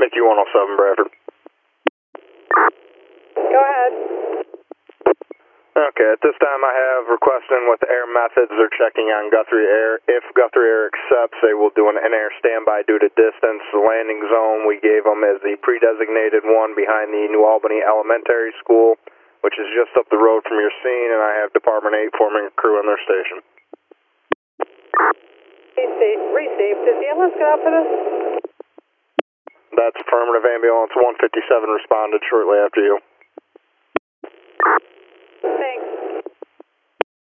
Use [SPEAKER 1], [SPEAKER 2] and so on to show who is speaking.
[SPEAKER 1] Mickey 107 Bradford.
[SPEAKER 2] Go ahead.
[SPEAKER 1] Okay, at this time I have requesting what the air methods are checking on Guthrie Air. If Guthrie Air accepts, they will do an in-air standby due to distance. The landing zone we gave them is the pre-designated one behind the New Albany Elementary School, which is just up the road from your scene, and I have Department 8 forming a crew on their station.
[SPEAKER 2] Received. Did the ambulance get out for this?
[SPEAKER 1] That's affirmative. Ambulance 157 responded shortly after you.